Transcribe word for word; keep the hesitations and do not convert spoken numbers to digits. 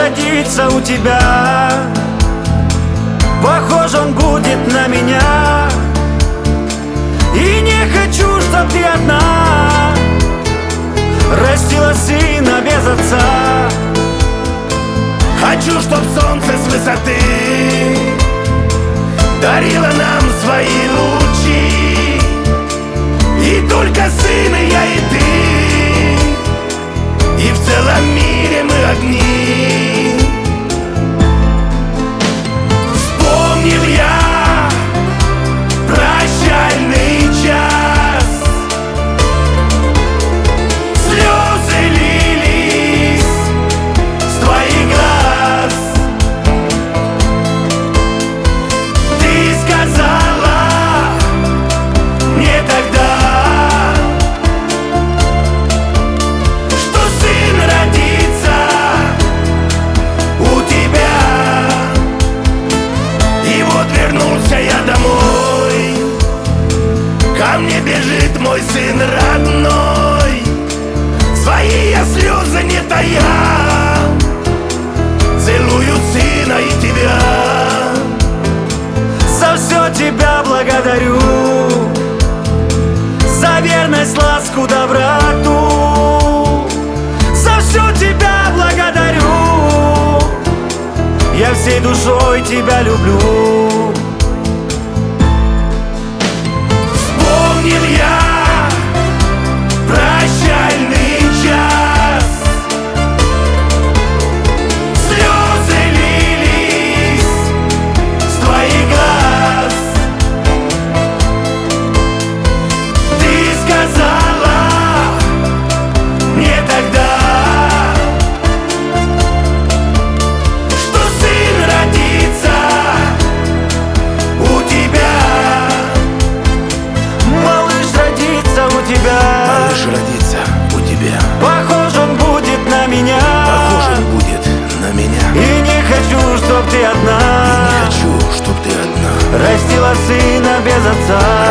родится у тебя, похож он будет на меня. И не хочу, чтоб ты одна растила сына без отца. Хочу, чтоб солнце с высоты дарило нам свои лучи, и только сын и я, и ты, и в целом мире мы одни. Вспомнил я прощальный час, слезы лились с твоих глаз. Ты сказала мне тогда, что сын родится у тебя. И вот вернулся я домой, ко мне бежит мой сын родной. Свои я слезы не тая, целую сына и тебя. За все тебя благодарю, за верность, ласку, доброту. За все тебя благодарю, я всей душой тебя люблю. Вспомнил я прощальный час, слезы лились с твоих глаз. Ты сказала мне тогда, что сын родится у тебя. Малыш родится у тебя, Малыш родится у тебя, похож он будет на меня. похож он будет на меня. И не хочу, чтоб ты И одна не хочу, чтоб ты одна растила сына без отца.